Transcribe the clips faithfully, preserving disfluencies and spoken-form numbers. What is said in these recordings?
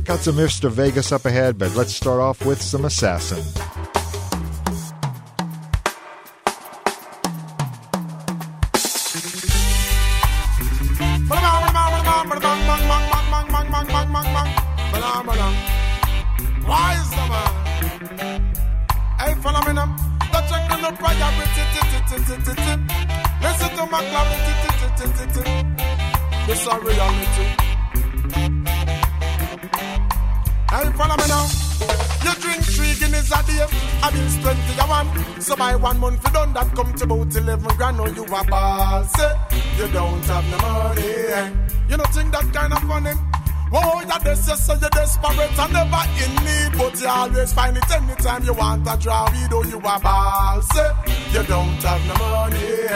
Got some Mister Vegas up ahead, but let's start off with some Assassin. Wise man. Hey, follow me now. Don't check on the priority. Listen to my clarity. This is reality. Hey, follow me now. You drink three Guinness a day, I mean twenty a one. So by one month you done that come to about eleven grand. Or you a ball, say you don't have no money. You don't think that kind of funny? Whoa, you're this, you say you're desperate and never in need, but you always find it anytime you want a draw. We do you a ball, say you don't have no money.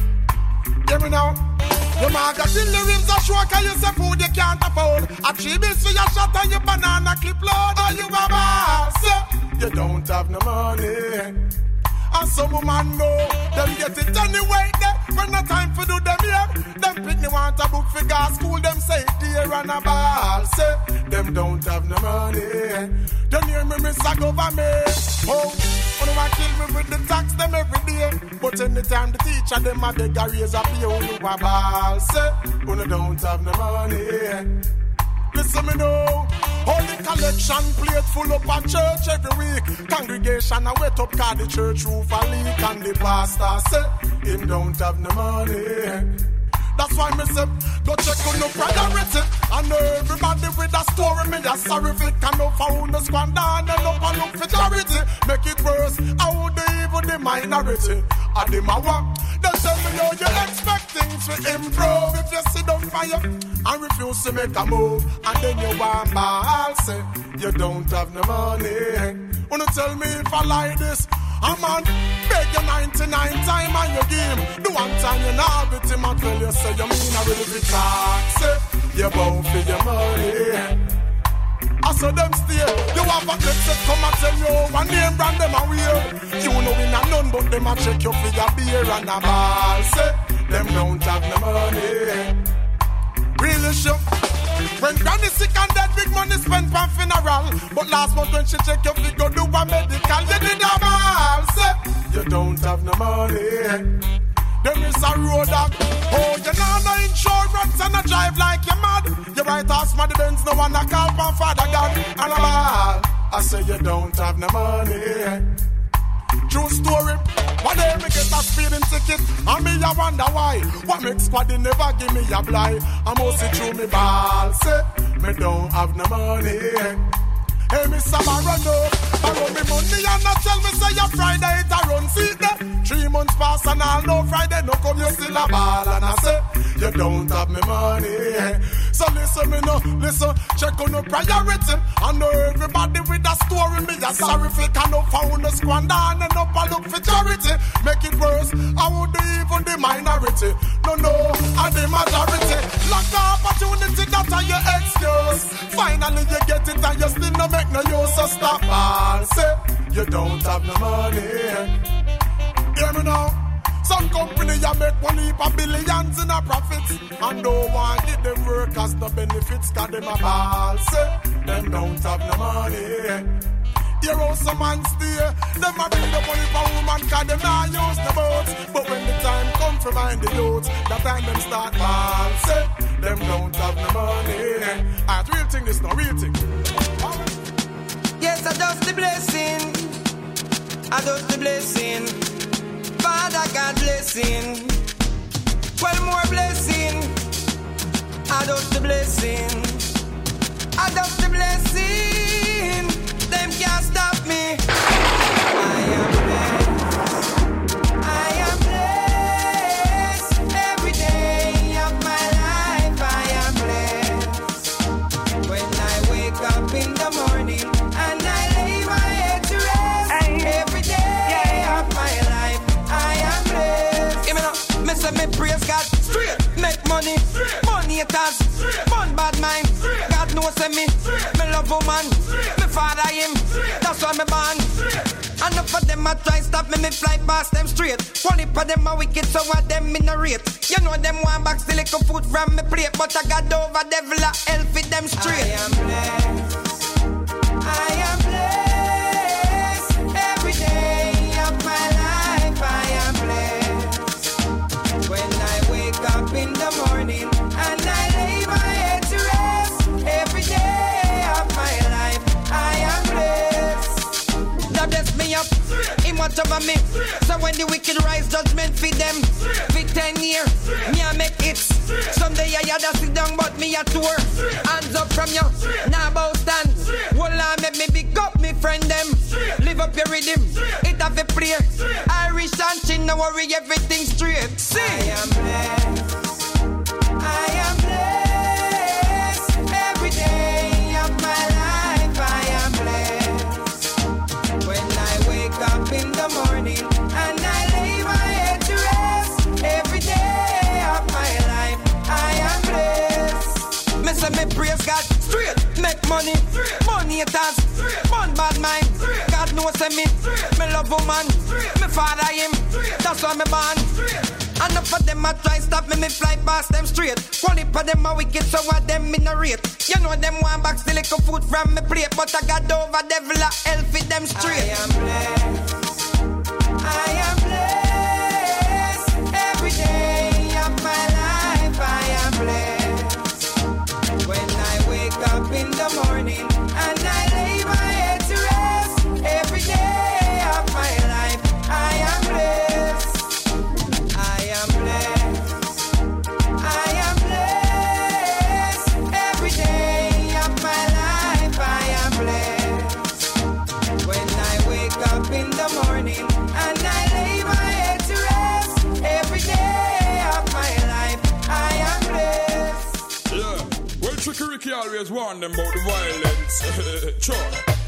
Hear me now. Your market in the rims are short, cause you say food you can't afford. A three bills for your shot and your banana clip load. Oh, you a ball, say you don't have no money. And some woman know, them get it anyway there. When no time for do them here. Them pick me want a book for gas school. Them say dear and a ball. Say, them don't have no money. Don't hear me miss a government. Oh, when I kill me with the tax them every day. But anytime the teacher them a beg a raise a pay. Oh, you a ball. Say, when you don't have no money. Listen me now. All the collection plate full up at church every week. Congregation a wet up cause the church roof a leak. And the pastor say him don't have no money. That's why me say go check on no priority. And everybody with a story me a sorry if it can no found no squander. And no and look for charity. Make it worse. I would even the minority. And the mawa. They tell me how you expect things to improve. If you sit down fire and refuse to make a move, and then you want ball, say you don't have no money. Wanna tell me if I like this? I'm on beg you ninety-nine time on your game. The one time you know it, him I tell you say you mean I really be talk. Say you bow for your money. I saw them stay. You have a clip that come and tell you one name brand them a wear. You know we not none but them a check you for your beer and a ball. Say them don't have no money. Really sure. When granny sick and dead, big money spent for funeral. But last month when she check your figure, do a medical, you did a ball. Say you don't have no money. There is a road dog. Oh, you know no insurance and a drive like you're mad. You write ask my Benz, no one a call from Father God. And a ball. I say you don't have no money. True story. One day me get a speeding ticket, and me I wonder why. What makes squaddy never give me a blind? I must see through me ball. Say me don't have no money. Hey, Mister Barrono, borrow me money and not tell me say your Friday it a run. See there, three months pass and I'll know Friday no come, you still a ball. And I say, you don't have me money. So listen me no, listen, check on no priority. I know everybody with a story, me a sorry if you cannot found a squander and up and look for charity. Make it worse, I would do even the minority. No, no, and the majority. Lack of opportunity, that are your excuse. Finally you get it and you still no make no use, so stop all. Say, you don't have no money. Hear me now. Some company you make one heap of billions in a profits and don't want give them workers the benefits cause them a ball. Say, them don't have no money. Here also man stay. Them a bring the money for woman cause them not use the boats. But when the time come for mind the youth, that time them start ball. Say, them don't have no money. Alright, real thing this no real thing. Yes, I just the blessing. I just the blessing. Father God blessing. Well more blessing. I just the blessing. I just the blessing. Them can't stop me. I am blessed. I am blessed. Every day of my life I am blessed. When I wake up in the morning and I lay my head to rest. Every day of my life I am blessed. Give me now, me say me praise God. Straight. Make money. Straight. Money it has. Fun bad mind. Straight. God knows me. Straight. Me love woman. Straight. Me father him. Straight. That's why me born. And enough of them a try stop me, me fly past them straight. One heap of them a wicked, so what them in a rate. You know them one box the little food from me plate, but I got over devil a hell fit them straight. I am blessed. for me. So when the wicked rise, judgment feed them. For ten years, me I make it. Someday I had to sit down, but me a tour. Hands up from you, now bow stand. Well, I make me big up me friend them. Live up your rhythm, it have a prayer. Irish and chin, no worry, everything straight. See, I am blessed. I am blessed. Every day of my life, I am blessed. When I wake up in the morning and I lay my head to rest, every day of my life, I am blessed. Me say me praise God straight, make money, money it has, one bad mind. God knows me, me love woman, me father him, that's why me born. And enough of them a try stop me, me fly past them straight. One heap of them a wicked, so what them in a rate. You know them want back still little food from me plate, but I got over devil a hell fit them straight. I am blessed, I am blessed. Every day of my life I am blessed. When I wake up in the morning and I lay my head to rest, every day of my life I am blessed. I am blessed. I am blessed. Every day of my life I am blessed. When I wake up in the morning and I lay my head to rest, every day of my life I am blessed. Yeah, well, Tricky Ricky always warned them about the violence. Sure.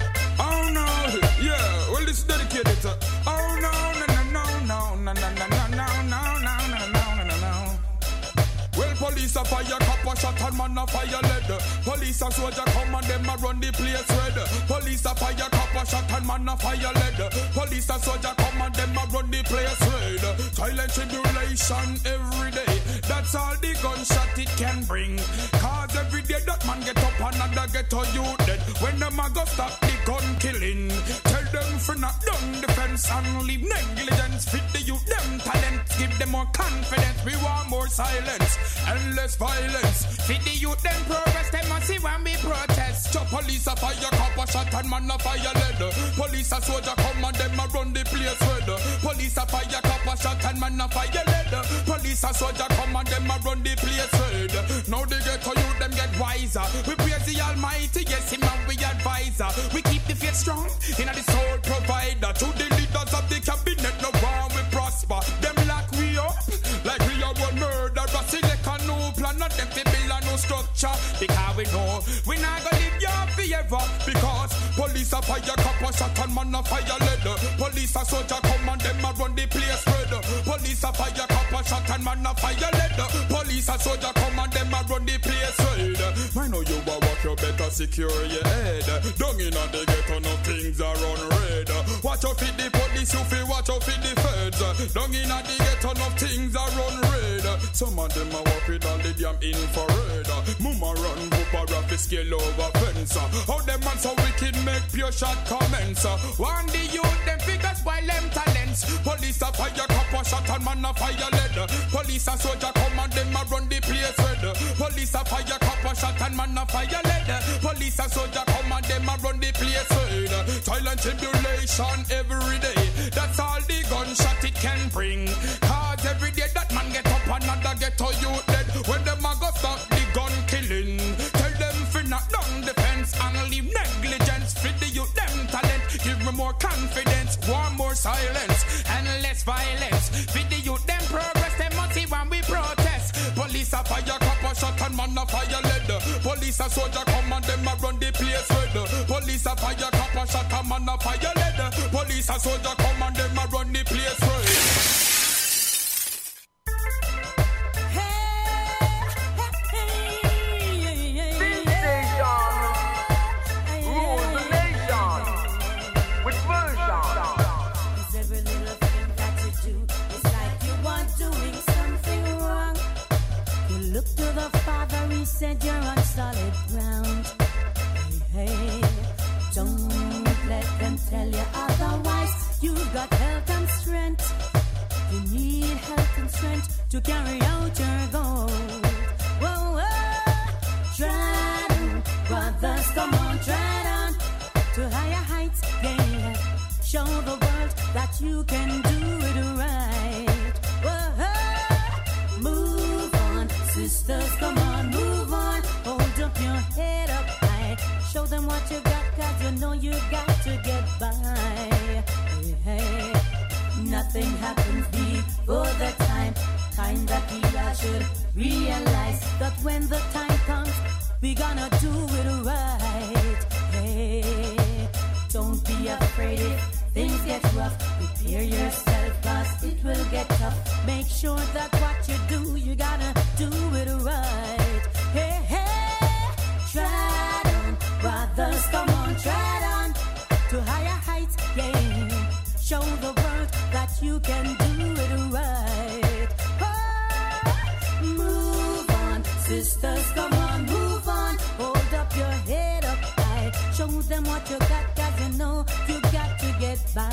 Oh no, yeah, well, this is dedicated to. Oh no, no, no, no, no, no, no, no, no, no, no, no, no, no. Well, police a fire, cop a shot and man a fire lead. Police and soldier come and them a run the place red. Police a fire, cop a shot and man a fire lead. Police and soldier come and them a run the place red. Silent tribulation every day. That's all the gunshot it can bring. Cause every day that man get up and another get a you dead. When them a go stop the gun killing, tell them for not done defense and leave negligence. Fit the youth them talent, give them more confidence. We want more silence and less violence. Fit the youth them progress, them must see when we protest. So police a fire, cop a shot and man a fire lead. Police a soldier come and them a run the place red. Police a fire, cop a shot and man a fire lead. Police a soldier come and them a run the place red. Now they get to youth, them get wiser. We praise the Almighty, yes him and we advisor. We keep the faith strong in the soul provider. To the leaders of the cabinet, no one we prosper. Them lock we up like we are one murder. Select a new plan, not them to build a new structure. Because we know we not gonna live here forever. Because police a fire, cop a shot and man a fire lead. Police a soldier come and them a run the place red. Police a fire, cop a shot and man a fire lead. Police a soldier come and them a run the place red. I know you a walk, you better secure your head. Down in the ghetto, no things are on red. Watch out for the police, you feel watch out for the feds. Down in the ghetto, no things are on red. Some of them a walk with all the damn infrared. Mama run, Papa rap the scale over fence. How them man so wicked make pure shot comments. One the youth, them figures while them talents. Police a fire, cop a shot and man a fire lead. Police a soldier come and them a run the place red. Police a fire, cop a shot and man a fire lead. Police a soldier come and them a run the place red. Silent tribulation every day. That's all the gunshot it can bring. Cause every day that man get up another get to you dead. When them a go stop the gun killing, tell them for not done defense and leave negligence. Fit the youth them talent, give me more confidence. Want more silence and less violence. Fit the youth them progress, them must see when we protest. Police a fire, cop a shot and man a fire lead. Police a soldier come and them a run the place red. Police a fire, cop a shot and man a fire lead. Police a soldier come and them a run the place red. Said you're on solid ground. Hey, hey, don't let them tell you otherwise. You got health and strength. You need health and strength to carry out your goal. Whoa, whoa, tread on, brothers, come on, tread on to higher heights. Yeah, Show the world that you can do it right. Whoa, move on, sisters, come on, move on. Hold up your head up high. Show them what you got, cause you know you got to get by. Hey, hey. Nothing happens before the time. Time that we all should realize that when the time comes, we gonna do it right. Hey, don't be afraid if things get rough. Prepare yourself, cause it will get tough. Make sure that what you do, you gotta do it right. Hey, hey, try on, brothers, come on, try on to higher heights, yeah. Show the world that you can do it right. Oh, move on, sisters, come on, move on. Hold up your head up high. Show them what you got, cause you know you got to get by.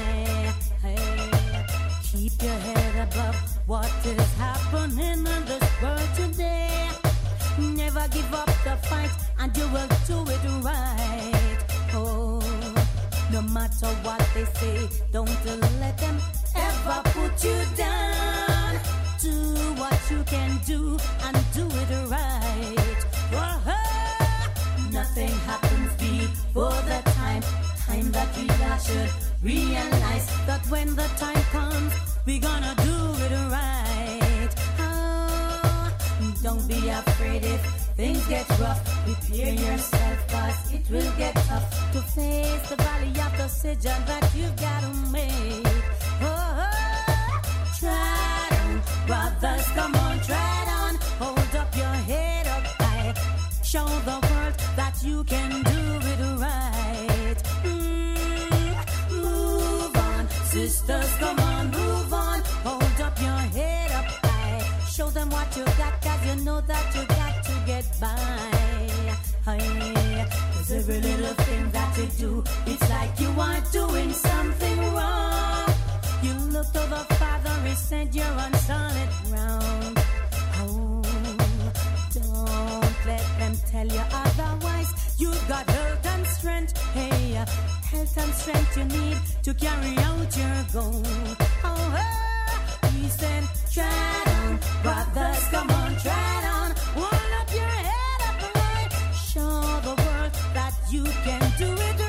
Hey, keep your head above what is happening in this world today. Never give up the fight, and you will do it right. Oh, no matter what they say, don't let them ever put you down. Do what you can do and do it right. Whoa, nothing happens before the time. Time that we all should realize that when the time comes, we gonna do it right. Oh, don't be afraid if things get rough. Prepare yourself, cause it will get tough to face the valley of decision that you gotta make. Oh, try on, brothers, come on, try on. Hold up your head up high. Show the world that you can do it right. Mm, move on, sisters, come on, move on. Hold up your head up high. Show them what you got, cause you know that you got to get by. Hey, cause every little thing that you do, it's like you are doing something wrong. You look to the Father, He said you're on solid ground. Oh, don't let them tell you otherwise. You got health and strength. Hey, health and strength you need to carry out your goal. Oh, oh, He said, try on, brothers, come on, try on. Hold up your head up high. Show the world that you can do it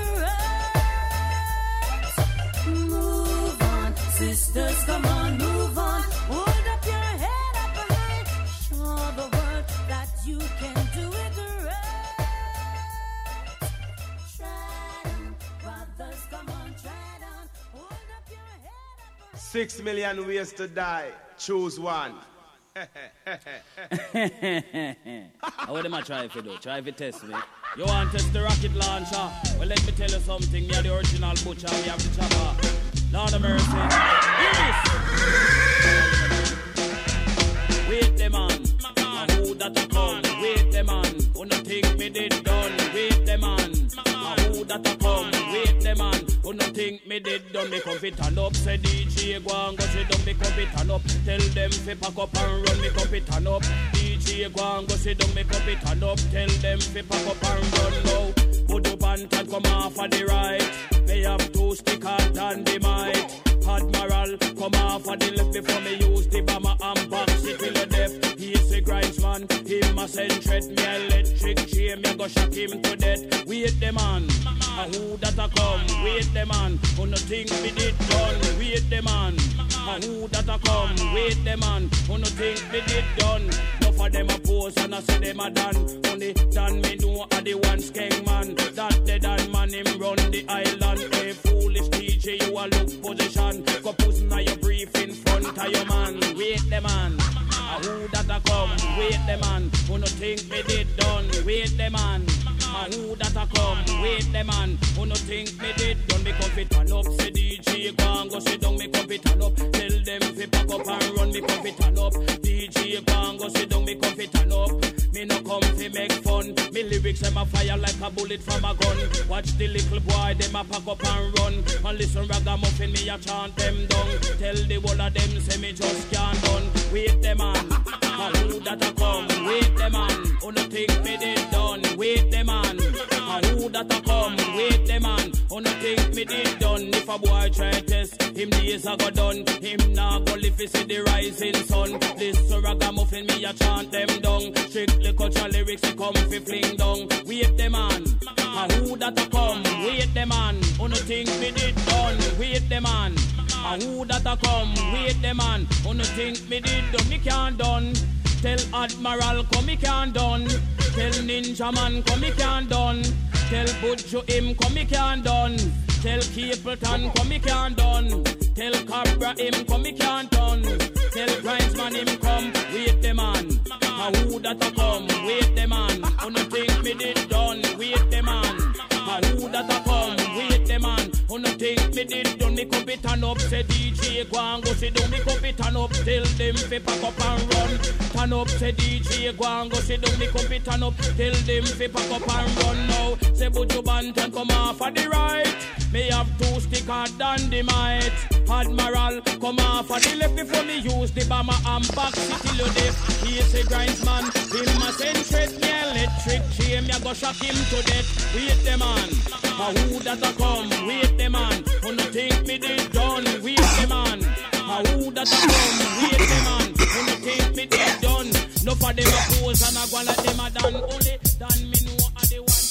right. Move on, sisters, come on, move on. Hold up your head up high. Show the world that you can do it right. Try on, brothers, come on, try on. Hold up your head up high. Six million ways to die. Choose one. What am I trying to do? Try to test me. You want to test the rocket launcher? Well, let me tell you something. Me are the original butcher. We have the chopper. Lord of mercy. Yes. Wait the man. Who that a come? Wait the man. Who no think me did done? Wait the man. Who that a come? Wait the man. Who no think me did done? Me come fit and up. Say D J go and go sit down. Me come fit and up. Tell them fi pack up and run. Me come fit and up. D J go and go sit down. Me come fit and up. Tell them fi pack up and run now. Put up and come off of the right. Me have two stick hard and the might. Admiral, come off of the left before me use the bomber and box it till the death. He's a grindsman, him a send threat. Me electric chain, me go shock him to death. Wait the man, a who that a come? Wait the man, who no think me did done? Wait the man, a who that a come? Wait the man, who no think me did done? Enough of them a pose and I say them a done. Only done me know a the one skeng man. That the done man him run the island. Hey foolish D J, you a look position. Go pussy now your brief in front of your man. Wait the man, a who that a come? Wait the man, who no think me did done? Wait the man, a who that a come? Wait the man, who no think me did done? Me come fit and up, say D J go and go sit down. Me come fit and up, tell them fi pack up and run. Me come fit and up, D J go and go sit down. Me come fit and up, me no come fi make fun. Me lyrics them a fire like a bullet from a gun. Watch the little boy them a pack up and run. And listen ragamuffin me a chant them down. Tell the whole of them say me just can't done. Wait the man, a who that a come? Wait the man, who no think me did done? Wait the man, a And who that a come? Wait the man. Who no think me did done? If a boy try test, him days a go done. Him nah go live to see the rising sun. This ragamuffin me a chant them down. Strictly culture lyrics we come fi fling down. Wait the man. And who that a come? Wait the man. Who no think me did done? Wait the man. And who that a come? Wait the man. Who no think me did done? Me can't done. Tell Admiral come me can't done. Tell Ninja Man come me can't done. Tell Butcho him come me can't done. Tell Capleton come me can't done. Tell Cabra him come me can't done. Tell Grindsman him come. Wait the man. And who that a come? Wait the man. Who no think me did done? Wait the man. And who that a come? Wait the man. Who no think me did done? Me cup it and up. Say D J go and go sit down. Me cup it and up. Tell them fi pack up and run. Turn up. Say D J go and go sit down. Me cup it and up. Tell them fi pack up and run now. Say Buju Banton come off of the right. Me have two sticker dynamite. Admiral come off of the left before me use the bomber and back city load it. He say Grindsman, him a centric me electric chain. Me a go shock him to death. Wait the man. A who that a come? Wait the man. Who no think me did done? Wait the man. A who that a come? Wait the man. Who no think me did done? No for them a pose and a go like them a done. Only done me know a the one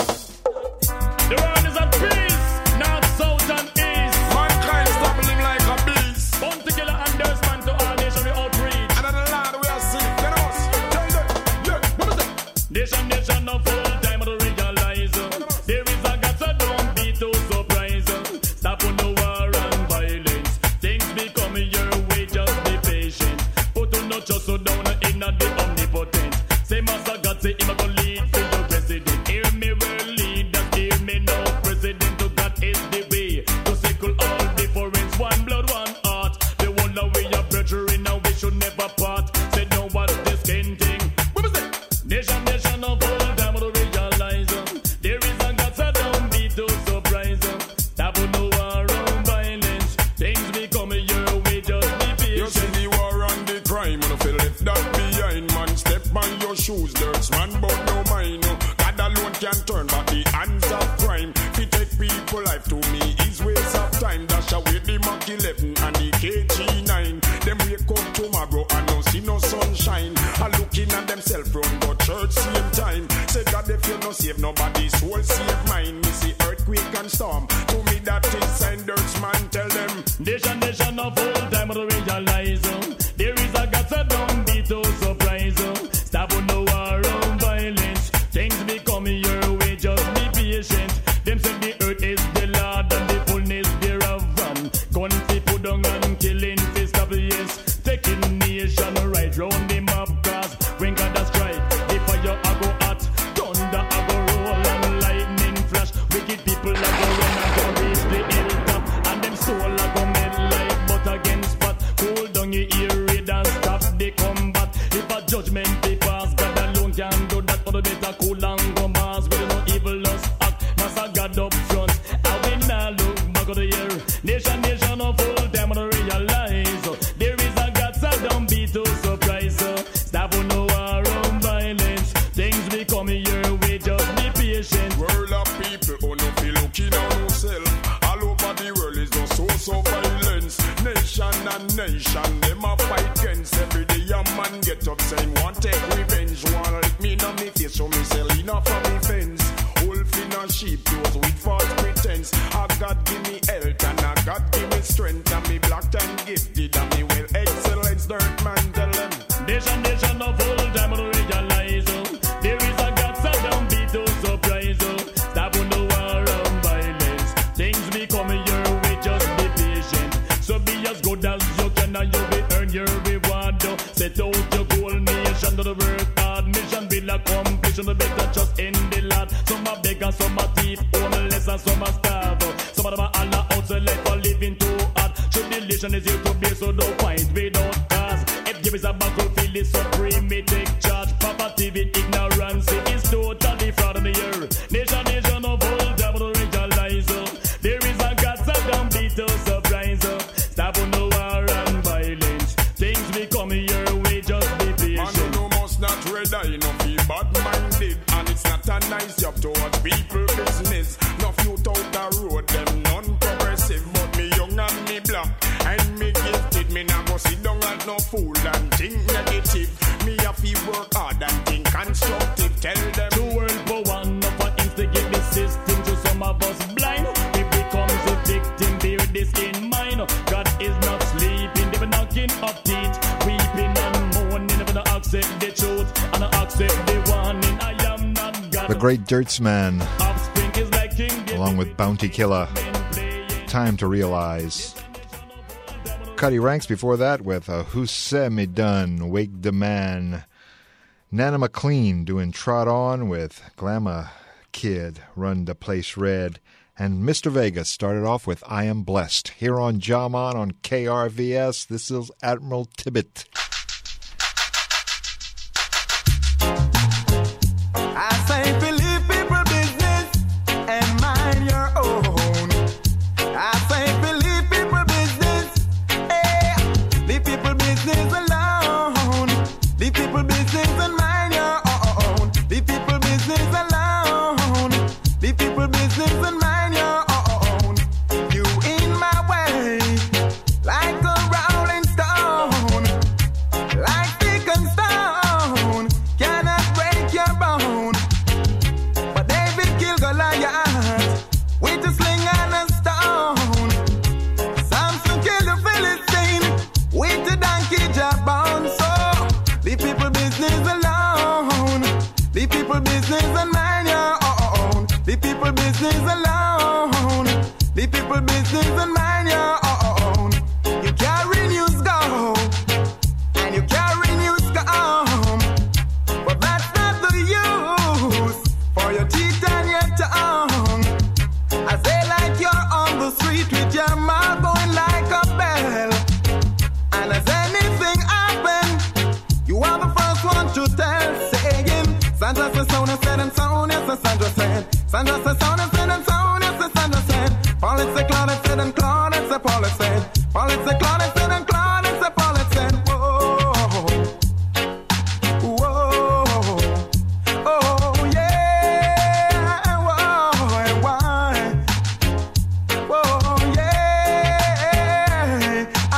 thing. The world is at peace, north, south and east. Mankind stumbling like a beast. Born together and there's man to all nation we outreach. And then the land we are sick. Get us. Tell them. Yeah. What is it? Nation, nation of full time to realize uh, there is a God, so don't be too surprised. Stop on the war and violence. Things become your way, just be patient. Put on no trust so down in the omnipotent. Say Master God, say him a go lead for your president. Hear me well leaders, hear me now president. To God is the way to circle all difference. One blood, one heart. The one that we are brethren now we should never part. Say no what's this skin thing. What was it? Nation, nation of all time to realize uh, there is a God, so don't be too surprised. Uh, Stop on the war and violence. Things become your way, just be patient. You see the war and the crime, and if you left that behind, man, step on your shoes, dirts, man, but no mind. God alone can turn back the hands of crime. If you take people life to me, is waste of time. Dash away the Mach eleven and the K G nine. Them wake up tomorrow and no see no sunshine. And looking at themselves from go church same time. Say God, if you no save nobody's soul, save mine. Me see earthquake and storm. To me that is sign, dirts, man, tell them. Nation, nation of all time to realize uh, there is a God, so don't be too surprised. Uh, Stop on the war and violence. Things become your way, just be patient. Them say the earth is the Lord and the fullness thereof. Um, gun fi put down and killing fi stop, yes. Taking nation right round the map, cause when God a strike, the fire a go hot, thunder a go roll and lightning flash. Wicked people a go run and go reach the hilltop, and them soul a go melt like butter against spot. Cool down your ear raid and stop the combat. If a judgment be passed, God alone can do that. For the better cool and go mass with no evil lust act. Master God up front, I will not look back of the year. Nation, nation of full time to realize uh, there is a God, so don't be too surprised. Uh, Stop on no war and violence. Things become your way, just be patient. World of people who no feel looking on yourself. All over the world is no source of violence. Nation and nation, them a fight against. Every day a man get up saying want take revenge. Want lick me on me face, so me sell enough for me fence. Wolf in a sheep clothes with false pretense. A God give me health and a God give me strength. And me black and gifted and me well excellence. Dirt man tell them. Nation, nation of all time to realize uh, there is a God, so don't be too surprised. Uh, Stop on the war and violence. Things become your way, just be patient. So be as good as you can and you will earn your reward. Uh, Set out your goal, nation to the work hard. Mission will accomplish on the better trust in the Lord. Some are beg and some are thief, homeless and some are starve. Uh, Some of them are all out, so life for living too hard. Tribulation is here to be, so don't fight without cause. If there is a battlefield, it's supreme, me take charge. Poverty with ignorance is totally fraud in the year. Nation, nation of all time to realize uh, there is a God, so don't be too surprised. Uh, Stop on the war and violence. Things become your way, just be patient. Man, you know must not red eye, no feel bad minded. And it's not an nice job to watch people business. No few out the road, them non-progressive. But me young and me black, and me gifted. Me nah go sit down as no fool and think negative. Me have to work hard and think constructive. Tell them two world for one, no for instigate the system. To some of us blind, we becomes a victim. Bear this in mind. God is not sleeping, they be knocking up teeth, weeping and moaning. Never no accept the truth and no accept the warning. I am not God. The Great Dirtsman, Offspring is like King along with Bounty Killer. Time to Realize. Cuddy Ranks before that with a Who Said Me Done, Wake the Man. Nana McLean doing Trot On with Glamour Kid, Run the Place Red. And Mister Vegas started off with I Am Blessed. Here on Jaman on K R V S, this is Admiral Tibbet. I say believe people business and mind your own. I say believe people business, hey, leave people business alone. Leave people business and mind your own. Leave people business alone. Leave people business and mind your own. You in my way, like a rolling stone, like stick and stone, cannot break your bone. But David killed Goliath with a sling and a stone. Samson killed the Philistine with a donkey jawbone. So leave people business alone. Leave people business and mind your own. Leave people business alone. Leave people business and mind your own. You carry news go, and you carry news come, but that's not the use for your teeth and your tongue. I say like you're on the street with your mouth going like a bell, and as anything happen, you are the first one to tell. Saying Sandra says sound and said and sound, yes, Sandra said. Sandra says sound and said and sound, yes, Sandra said. Paul it said, Claude it said, and Claude it said, Paul it said. Paul it said, Claude it said, and Claude it said, Paul it said. Whoa, whoa, oh yeah, whoa, and why? Whoa, yeah, I.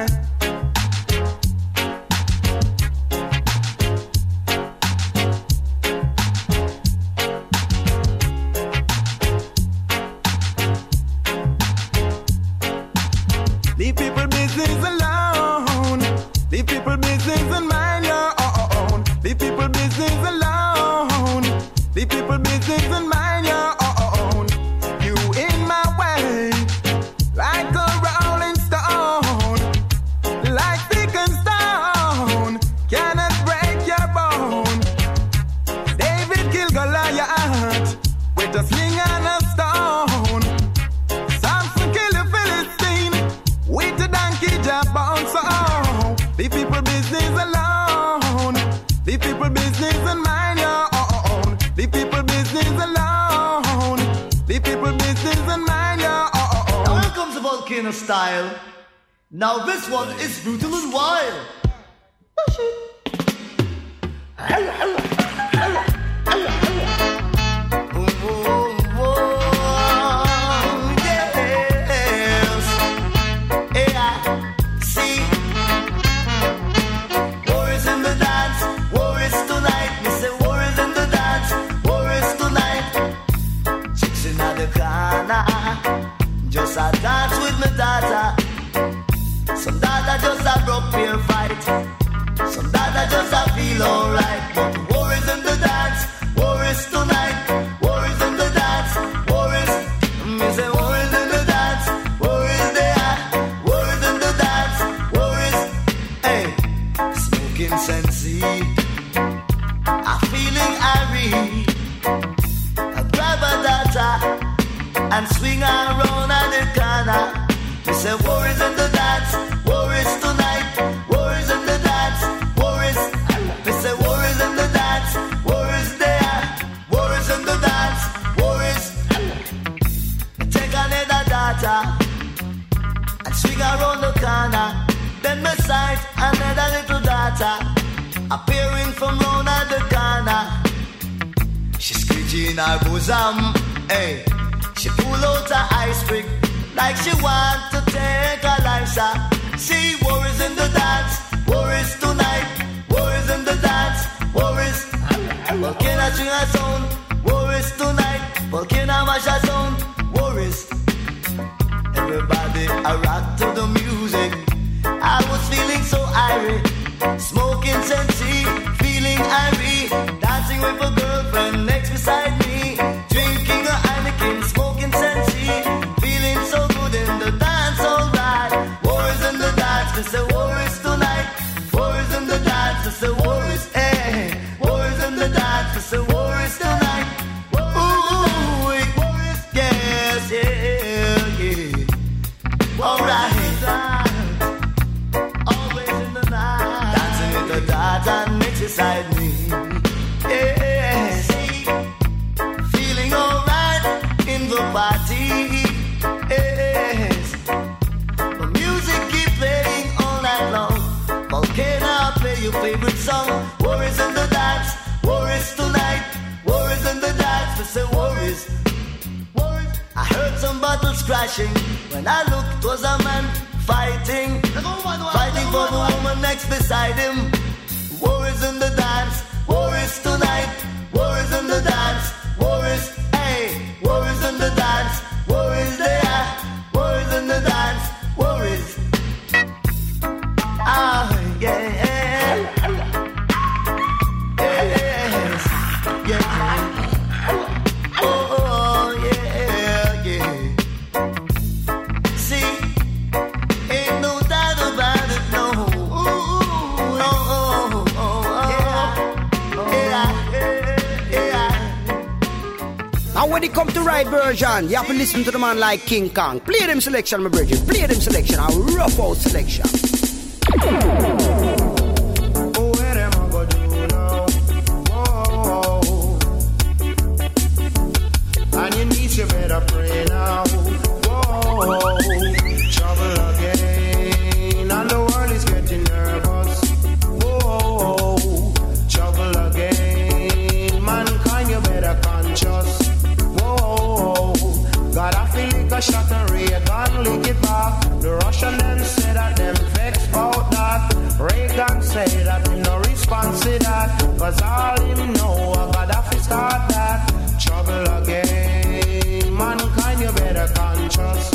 Leave people business alone. Leave people business and mind your own. Leave people business alone. Leave people business and mind your own. You in my way, like a rolling stone, like thick and stone, cannot break your bone. David killed Goliath with a sling and a stone. Samson killed the Philistine with a donkey jawbone. So leave people business alone. Leave people business and mind your own. Leave people business alone. Leave people business and mind your own. Now here comes the volcano style. Now this one is brutal and wild. Just a dance with my daughter. Some daughter just a broke beer fight. Some daughter just a feel alright. But war is in the dance. War is tonight. War is in the dance. War is. Me say war is in the dance. War is there. War is in the dance. War is. Hey, smoking sensi. I'm feeling irate. I grab a daughter and swing around at the corner. He said, war is in the dance, war is tonight, war is in the dance, war is. He said, war is in the dance, war is there, war is in the dance, war is. Take another daughter and swing around the corner. Then me sight another little daughter appearing from round at the corner. She screamed Gucci in her bosom. Hey, she pull out her ice pick like she want to take a life shot. See worries in the dance, worries tonight, worries in the dance, worries. Volcano string a sound, worries tonight, volcano mash a sound, worries. Everybody a rock to the music. I was feeling so irate, smoking Sensi, feeling irie, dancing with a girlfriend next beside me, drinking a Heineken, smoking Sensi, feeling so good in the dance, alright. Worries in the dance, they say worries tonight. Worries in the dance, they say worries, eh. Worries in the dance, they say worries tonight. Ooh, yes, yeah, yeah. Alright. And mix beside me, yes. Feeling alright in the party, yes. The music keep playing all night long. Volcano, play your favorite song. Worries in the dance, worries tonight. Worries in the dance, they say worries. Worries. I heard some bottles crashing. When I looked, it was a man fighting, fighting for the woman next beside him. Worries in the dance, worries tonight, worries in the dance, worries, hey, worries in the dance, worries there, worries in the dance, worries. Ah, yeah, yeah, yes, yeah, oh, oh, yeah, yeah. See, ain't no doubt about it, no. Now when it come to right version, you have to listen to the man like King Kong. Play them selection, my brethren. Play them selection. A rough out selection. Oh, where am I gonna do now? Whoa. And your knees, you better pray now. Whoa. Trouble again. And the world is getting nervous. Whoa. Trouble again. Mankind, you better conscious. God, I feel like a shot and Reagan lick it back. The Russian them say that them vexed about that. Reagan say that him no response to that. Cause all him know, God, I feel start that. Trouble again, mankind, you better conscious.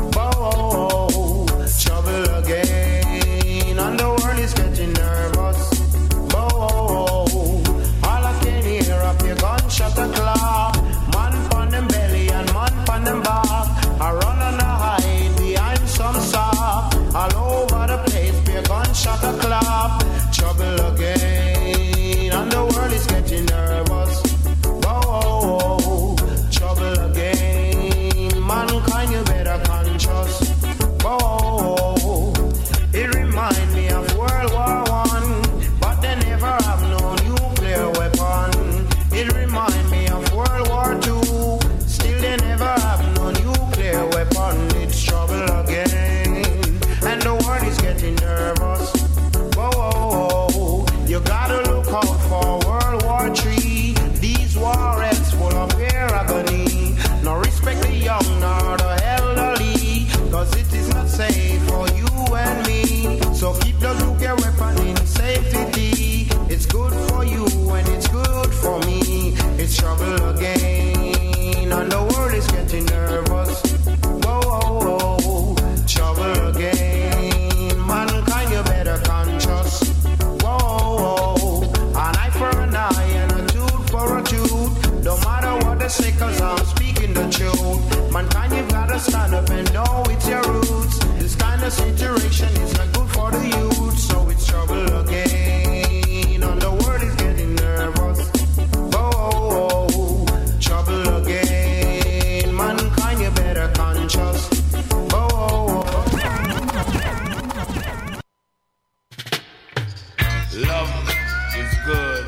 Oh, trouble again, and the world is getting nervous. Oh, all I can hear up your gunshot a clap. Man pon them belly and man pon them back. I run and I hide behind some sock. All over the place, be a gunshot a clap. Trouble again, and the world is getting nervous. Oh, trouble again, mankind, you better conscious. Oh, it remind me of World War One, but they never have no nuclear weapon. It remind me of World War Two, still they never have no nuclear weapon. It's trouble again, and the world is getting nervous. Whoa, whoa, whoa. You gotta look out for World War Three. These war heads full of fear agony. No respect the young nor the elderly, cause it is not safe for you and me. So keep the nuclear weapon in safety. It's good for you and it's good for me. It's trouble again, and the world is getting nervous. Whoa, whoa, whoa. Trouble again, mankind, you better conscious. Whoa, whoa. An eye for an eye and a tooth for a tooth. No matter what they say, cause I'm speaking the truth. Mankind, you gotta stand up and know it's your roots. This kind of situation is not good for the youth. So it's trouble again, and the world is getting nervous. Oh, trouble again, mankind, you better conscious. Oh, love is good.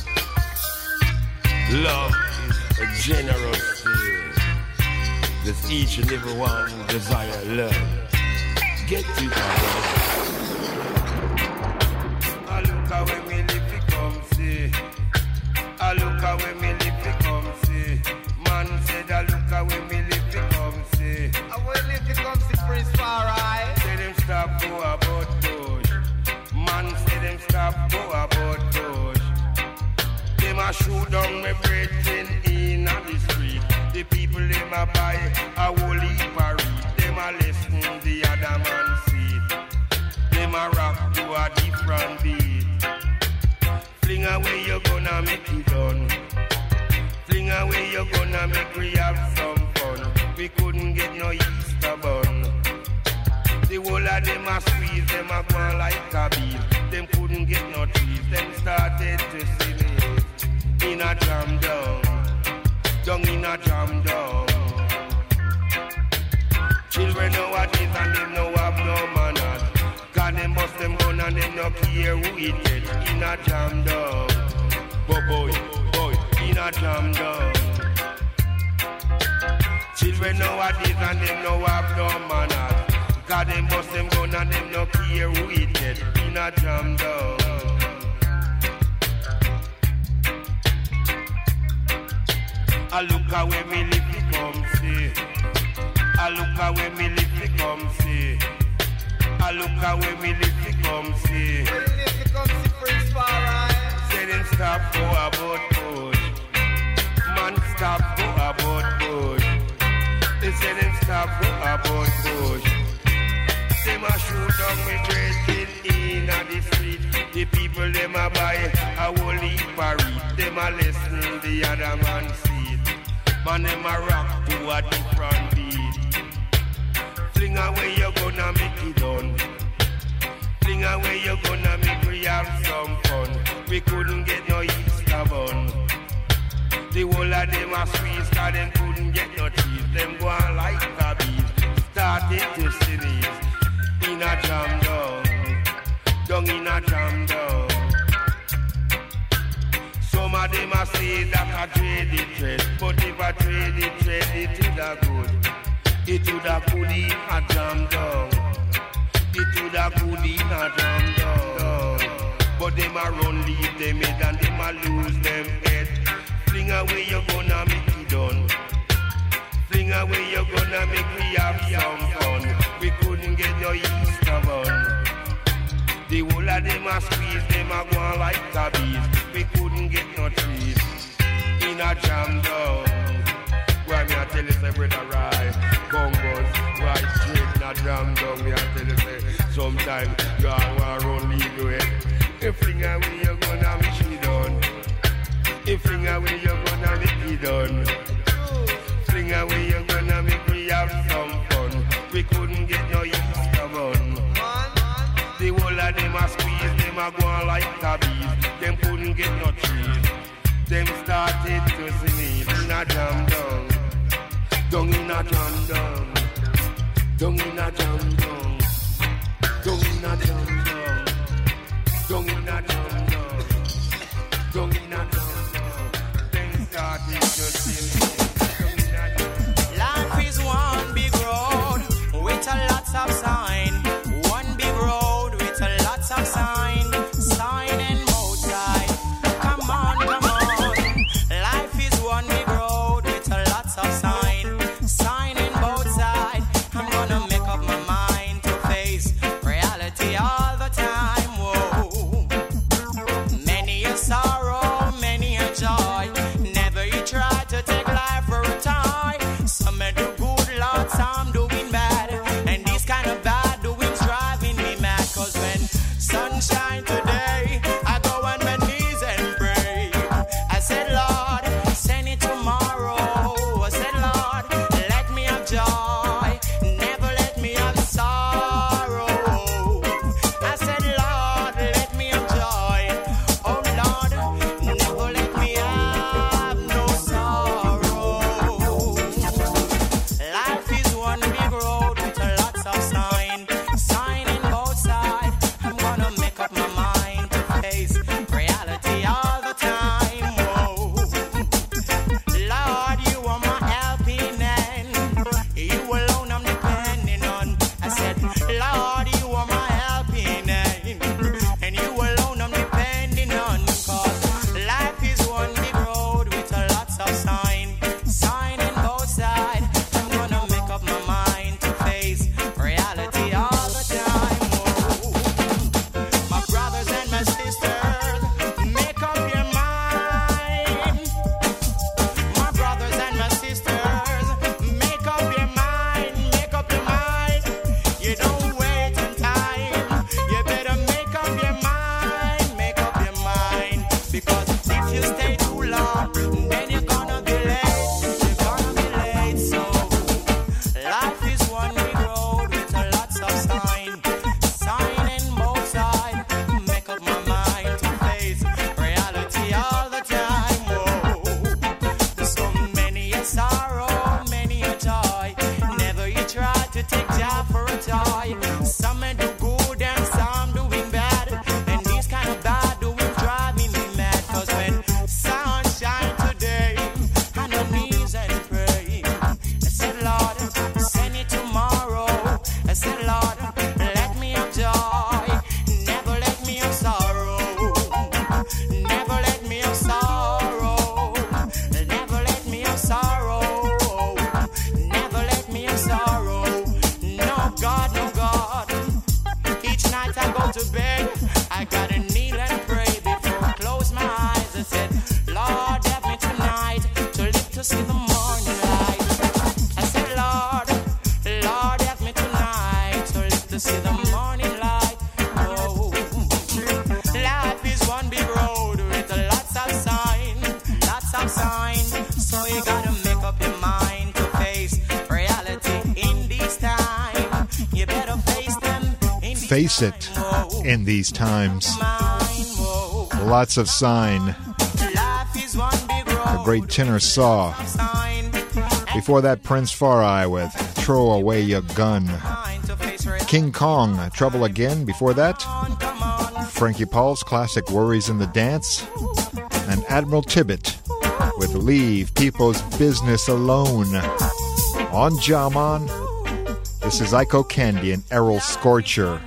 Love is a generous thing. That each and every one desire love. Get it out. I look how we live to come see. I look how we live to come see. a shoot down my brethren in the street. The people them a buy a whole heap of read. Them a listen the other man seed. Them a rock to a different beat. Fling away you gonna make it done. Fling away you gonna make we have some fun. We couldn't get no Easter bun. The whole of them a squeeze, them a go on like a beat. Them couldn't get no trees, them started to see me in a jam down, down in a jam down. Children nowadays and them no have no manners. Cause them bust them gun and them no care who it get in a jam down. But boy, boy, in a jam down. Children nowadays and them no have no manners. Cause them bust them gun and them no care who it get in a jam down. I look away me live to come see. I look away me live to come see. I look away me live to come see. Live to come see Prince Far. Say them stop for a boat push. Man stop for a boat push. They say them stop for a boat push. Them a shoot down me breaking in a the street. The people them a buy a whole heap of read. Them a listen the other man seed. Man them a rock to a different beat. Fling away you gonna make it done. Fling away you gonna make we have some fun. We couldn't get no Easter bun. The whole of them a squeeze cause them couldn't get no cheese. Them go on like a beat. Started to sneeze. In a jam down, down in a jam down. Some of them a say that a trade it trade, but if a trade it trade, it would a good. It would a good in a jam down. It would a good in a jam down. But them a run leave them head and them a lose them head. Fling away you gonna make it done. Fling away you gonna make we have some fun. We couldn't get no Easter bun. The whole of them a squeeze, them a go on like a beat. We couldn't get no trees in a jam down. Why me a tell you say brother right, bongos, right straight in a jam down. Me a tell you say sometime God want run lead the way. If fling away you gonna make it done. If fling away you gonna make it done. Fling away you gonna make we have some fun. We couldn't get no Easter bun. The whole of them a squeeze, them a go on like a beat. Them couldn't get no trees. Them started to sneeze in a jam down. Down in a jam down. Down in a jam down. Down in a jam down. Down in a jam down. Down in a jam down. Them started to sneeze. Life is one big road with a lots of sign. One big road with a lots of sign. Sign and motorcycle. Come on, come on. Life is one big road with a lots of sign. Sign and both side. I'm gonna make up my mind to face reality all the time. Whoa. Many a sorrow, many I said, Lord, help me tonight to live to see the morning light. I said, Lord, Lord, help me tonight to live to see the morning light. Oh, life is one big road with lots of sign, lots of sign. So you gotta make up your mind to face reality in these times. You better face them in these Face it in these times. Lots of sign. The great tenor Saw. Before that, Prince Farai with Throw Away Your Gun. King Kong, Trouble Again. Before that, Frankie Paul's classic Worries in the Dance. And Admiral Tibbet with Leave People's Business Alone. On Jaman, this is Iko Candy and Errol Scorcher.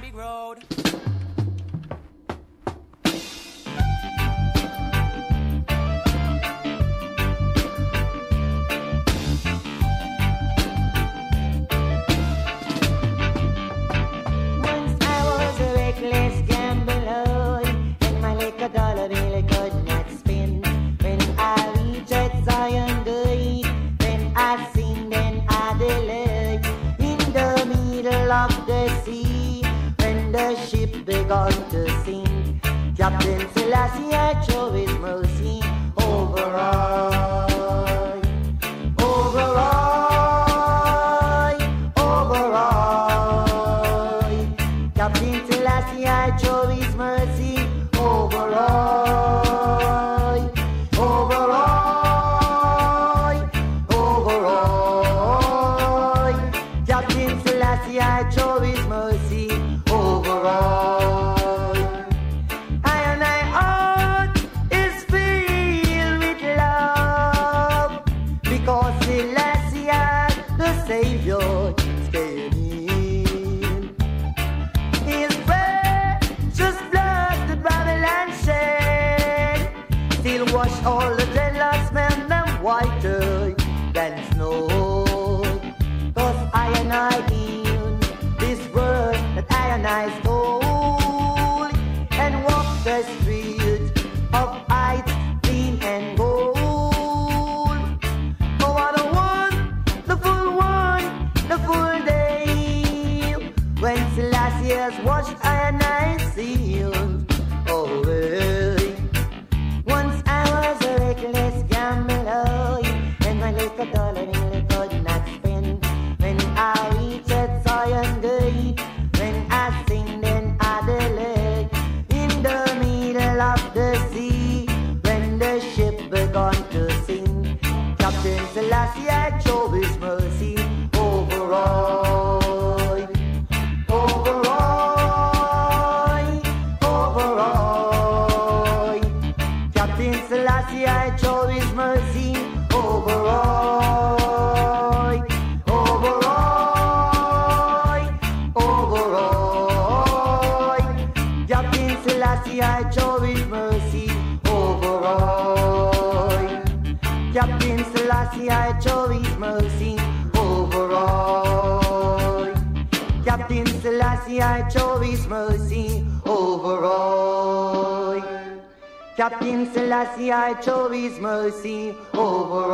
Captain Selassie, I show his mercy over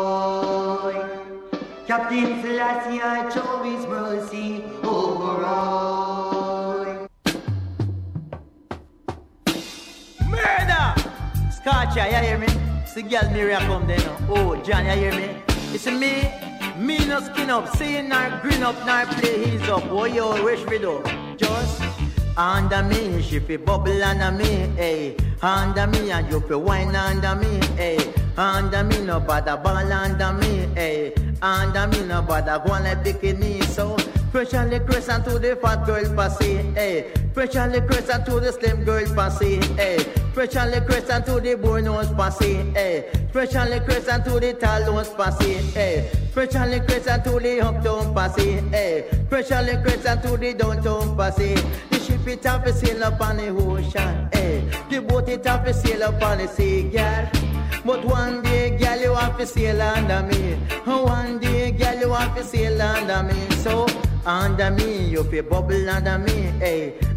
all. Captain Selassie, I show his mercy over all. Murder! Scotcha, you hear me? It's the girl Miriam come there now. Oh, John, you hear me? It's me, me no skin up, saying nor grin up, nor play he's up. Oh, yo, wish we do. Just under me, she fi bubble under me, hey. Under me and you fi wine under me, hey. Under me no bother ball under me, hey. Under me no bother go on like bikini, so pressure the crescent to the fat girl passy, hey. Pressure the crescent to the slim girl passy, hey. Pressure the crescent to the boy nose passy, hey. Pressure the crescent to the tall nose passy, hey. Pressure the crescent to the uptown passy, hey. Pressure the crescent to the downtown passy. The ship it up a sail up on the ocean, hey. The boat it up a sail up on the sea, girl. But one day, girl, you have to sail under me. One day, girl, you have to sail under me. So, under me, you feel bubble under me, hey.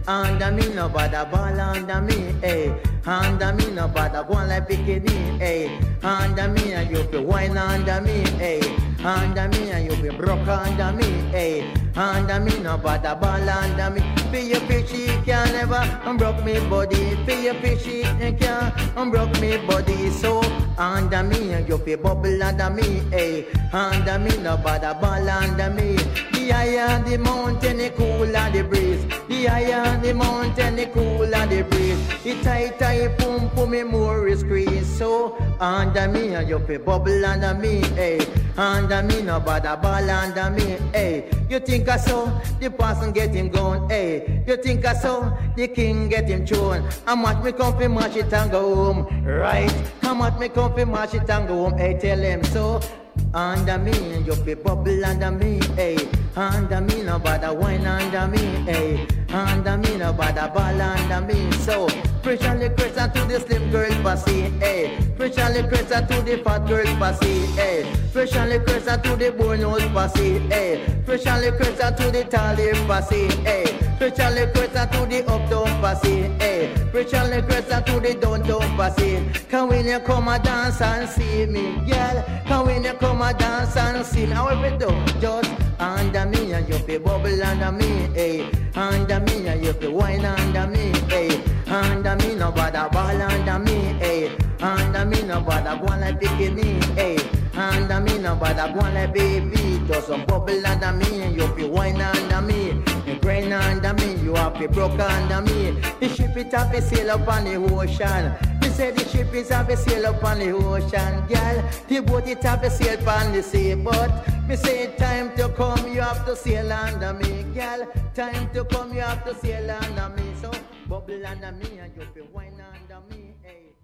Under me no bother ball under me, eh. Under me no bother go on like bikini, eh. Under me and you be wine under me, eh. Under me and you be broke under me, eh. Under me no bother ball under me. Be your fishy can never unbroke me body. Be your fishy can unbroke me body. So under me and you be bubble under me, eh. Under me no bother ball under me. The higher the mountain, the cooler the breeze. The higher the mountain, the cooler the breeze. The tight tight pum pum me more is squeeze. So under me and you be bubble under me, eh. Under me no bother ball under me, eh. You think I saw the person get him gone, eh. You think I saw the king get him thrown. I'm watch me come fi match it and go home, right? I'm watch me come fi match it and go home, eh. Tell him so. Under me, you be bubble under me, eh. Under me, no bother wine under me, eh. Under me, no bother ball under me. So, pressure the cresser to the slim girl pussy, eh. Pressure the cresser to the fat girl pussy, eh. Pressure the cresser to the bone nose pussy, eh. Pressure the cresser to the tall hip pussy, eh. Pressure the cresser to the uptown pussy, eh. Pressure the cresser to the downtown pussy. Can when you come a dance and see me, girl? Can when you come a dance and see me? How we do? Just under me and you be bubble under me, eh. Under me and you be wine under me, eh. Under me no bother ball under me, eh. Under me no bother go on like bikini, eh. Under me no bother go on like baby. Just some bubble under me and you be wine under me. You grind under me, you have to broke under me. The ship it have to sail up on the ocean. Me say the ship is have to sail up on the ocean, girl. The boat it have to sail upon the sea, but me say time to come, you have to sail under me, girl. Time to come, you have to sail under me. So bubble under me and you be wine under me, hey.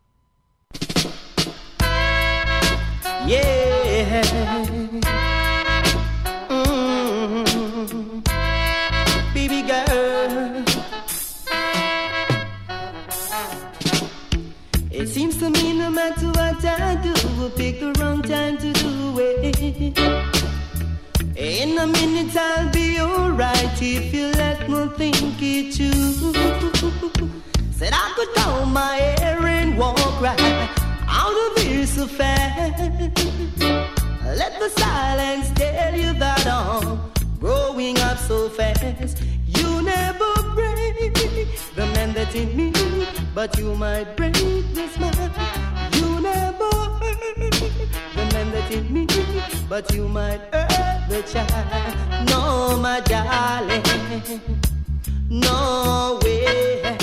Yeah. Mm-hmm. Baby girl, it seems to me no matter what I do, we'll pick the wrong time to do it. In a minute I'll be alright if you let me think it through. Said I could comb my hair and walk right out of here so fast. Let the silence tell you that I'm growing up so fast. You never break the man that's in me, but you might break this man. You never hurt the man that's in me, but you might hurt the child. No, my darling, no way.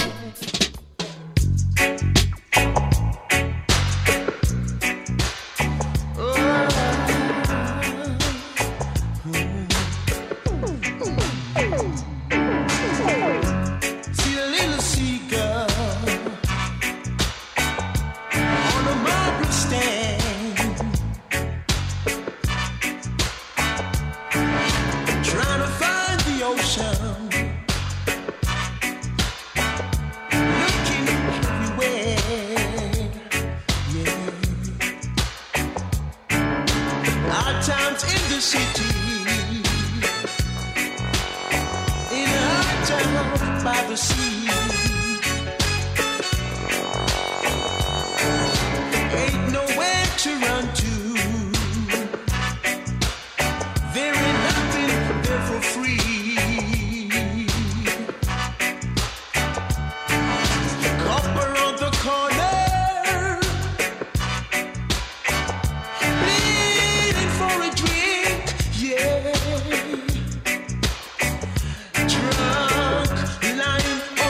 Drunk, lying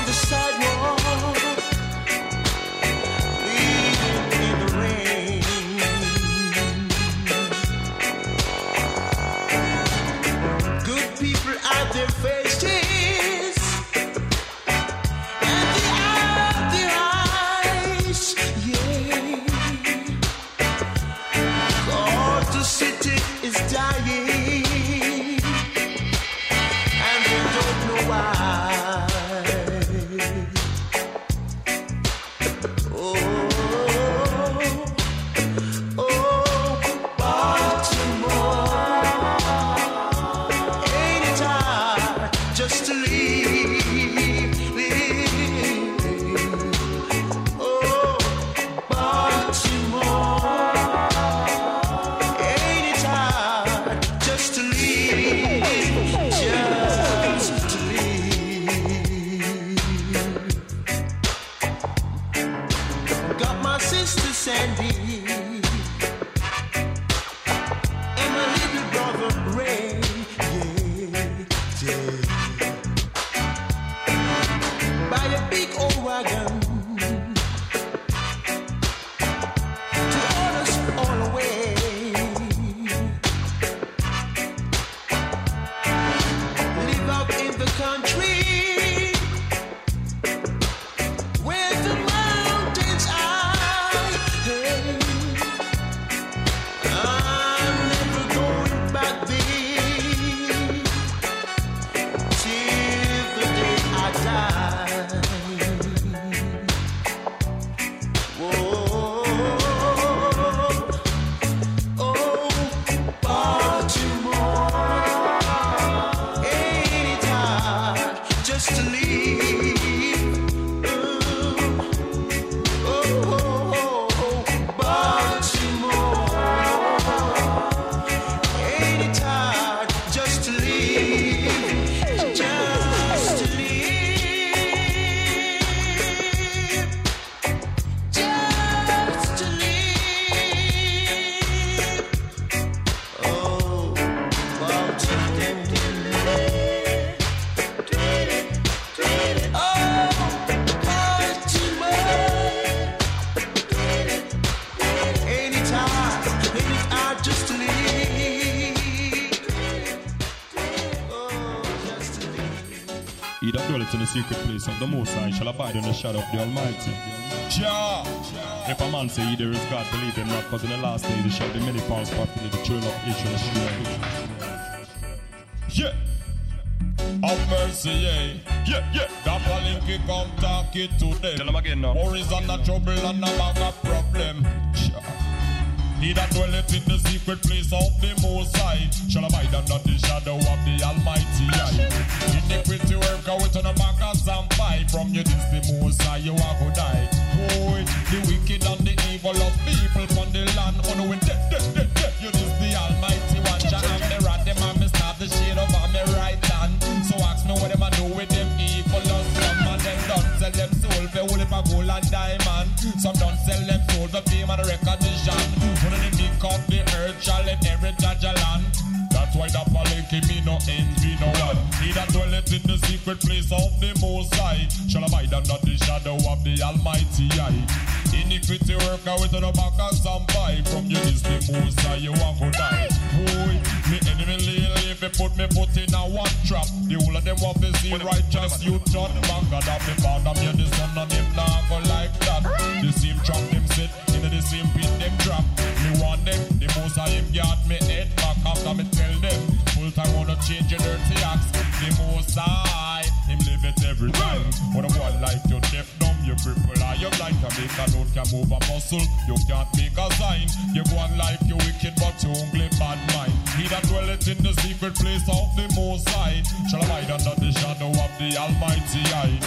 Sandy and my little brother Ray. Yeah, yeah. Buy a big old wagon to haul us all away. Live out in the country. In the secret place of the Most High shall abide in the shadow of the Almighty. Jah! If a man say there is God, believe him not, because in the last days there shall be many false prophets in the children of Israel. Yeah! Have mercy, yeah! Yeah, yeah! That Palinky come talk it today. Tell him again now. Worries and the trouble and the bag of problem. Jah! He that dwelleth in the secret place of the Most High shall abide under the shadow of the Almighty. Iniquity work out on the back of some fight. From you this the Most High you are go die. Boy, the wicked and the evil of people from the land. Oh no, when death, death, death, death. You this the Almighty one. Jah and me rat them and me start the shade over me right hand. So ask me what them a do with them evil of some of them don't sell them soul for whole heap of gold and diamond. Some don't sell them soul for fame and recognition. One of them pick up the earth shall let every judge a land. That's why the Palinky me no envy no one. He that dwelleth in the secret place of the Most High shall abide under the shadow of the Almighty. Iniquity work out to the back of some pie. From you is the Most High you want to die. Boy, me enemy lay if they put me foot in a one trap. The whole of them want to see righteous you turn back. God have me found them here the son of them now go like that. The same trap them sit in the same pit them trap. Me want them, the Most High him guard me head back after me tell them. Full time wanna change your dirty acts. The Most High, him live it every time. When a boy like you deaf, dumb, you cripple or you blind. Can make a note, can move a muscle, you can't make a sign. You go on like you wicked but you only bad mind. He that dwelleth in the secret place of the Most High shall abide under the shadow of the Almighty.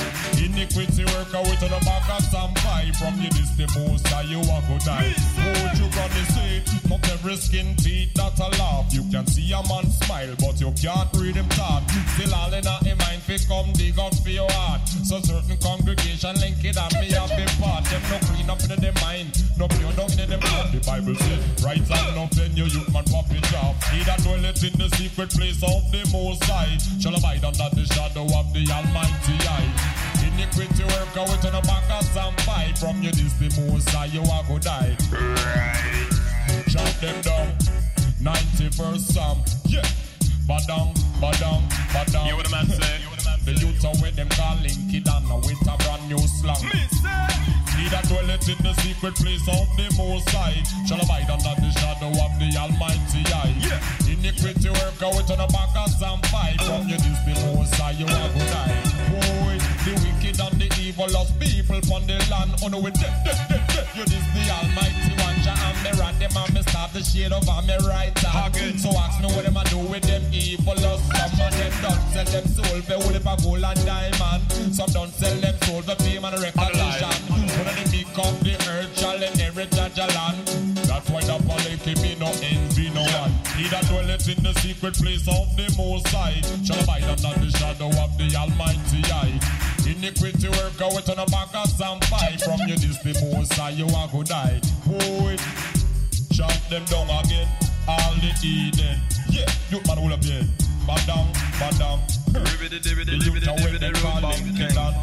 Iniquity work out to the back of some pie. From you this the Most High you are go die. Hold you gonna say, not every skin teeth that a laugh. You can see a man smile but you can't read him talk. Still all in a mind fi come dig up for your heart. So certain congregation link it and me have the part. Them no clean up in the mind, no pure down in the blood. The Bible says, right hand up then your youth man pop it off. He that dwelleth in the secret place of the Most High shall abide under the shadow of the Almighty. Iniquity work out to the back of some fight. From you this the Most High you are go die. Right. Chop them down. ninety-first Psalm. Yeah. Badang, badang, badang. You what the man say? The youth are with them calling kid and with a brand new slang. He that dwelleth in the secret place of the Most High shall abide under the shadow of the Almighty. Yeah. Iniquity work out on the back of some fight. From you this the Most High you are go die. Boy, the wicked and the evil of people from the land. Oh no, with death, death, death, death. You this the Almighty one. Jah and me rat them and me start the shade over me right hand. So ask me what them a do with them evil of some of them don't sell them soul for whole heap of gold and diamond. Some don't sell them soul for fame and recognition. One of them pick up the earth shall inherit a land. That's why the Palinky me no envy no one. He that dwelleth in the secret place of the Most High shall abide under the shadow of the Almighty. Iniquity work out on the back of some fight. From you this the Most High you are go die. them down again. All the evening. Yeah, youth man will again. Bad down, bad down. The youth are when they call them Kitan.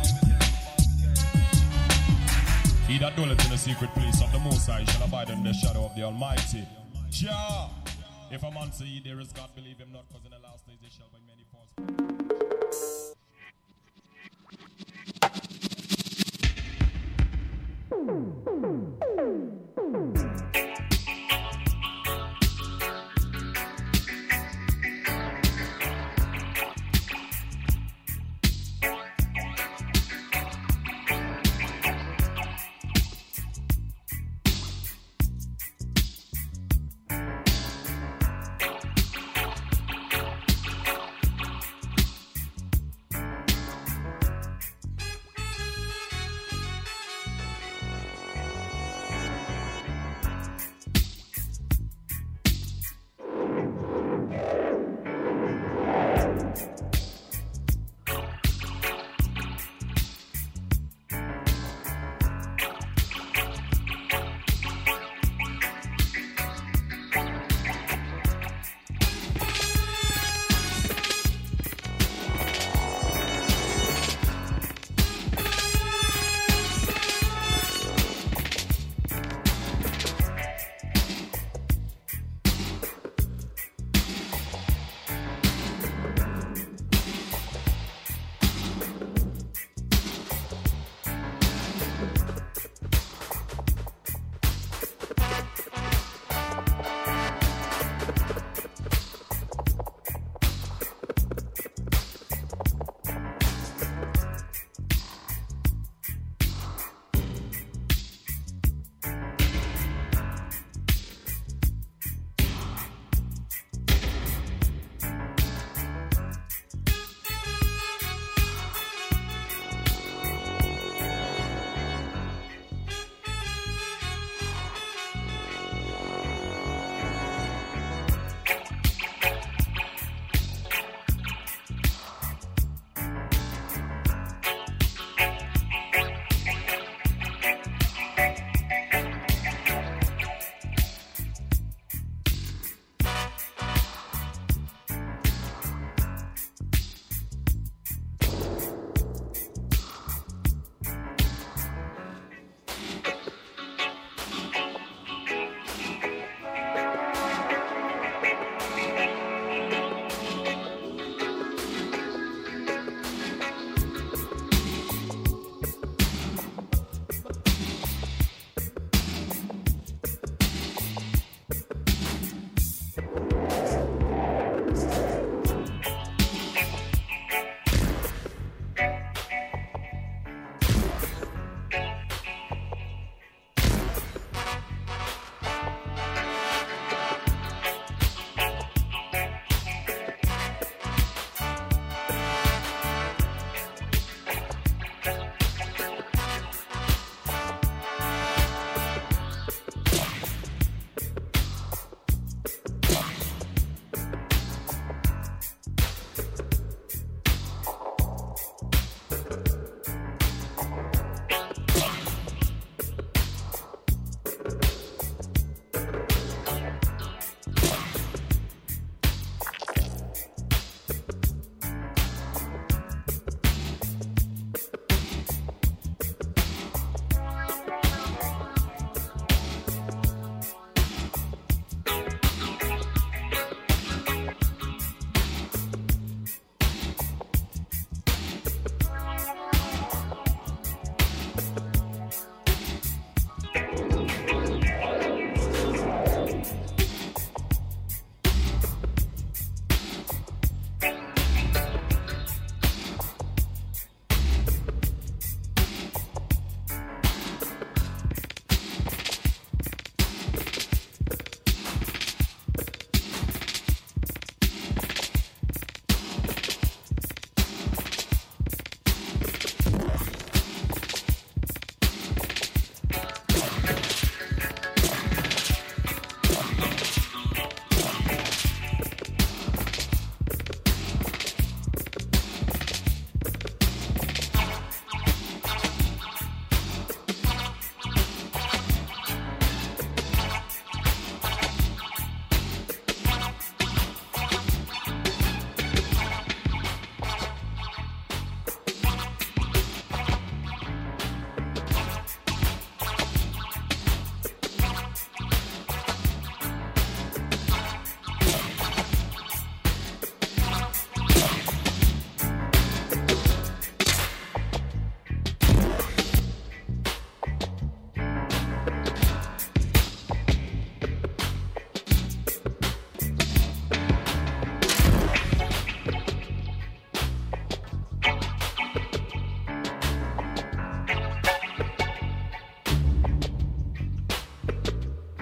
He that dwelleth in the secret place of the Most High shall abide in the shadow of the Almighty. Jah, if a man say there is God, believe him not, because in the last days there shall be many false.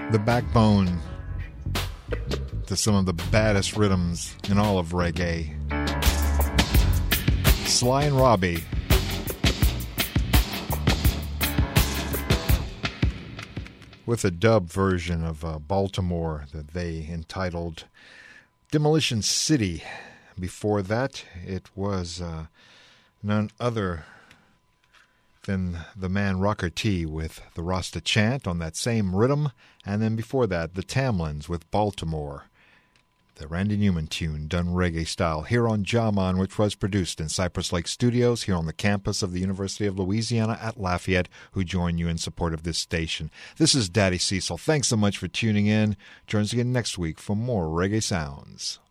The backbone to some of the baddest rhythms in all of reggae. Sly and Robbie. With a dub version of uh, Baltimore that they entitled Demolition City. Before that, it was uh, none other than the man Rocker T with the Rasta Chant on that same rhythm. And then before that, the Tamlins with Baltimore. The Randy Newman tune done reggae style here on Jaman, which was produced in Cypress Lake Studios here on the campus of the University of Louisiana at Lafayette, who join you in support of this station. This is Daddy Cecil. Thanks so much for tuning in. Join us again next week for more reggae sounds.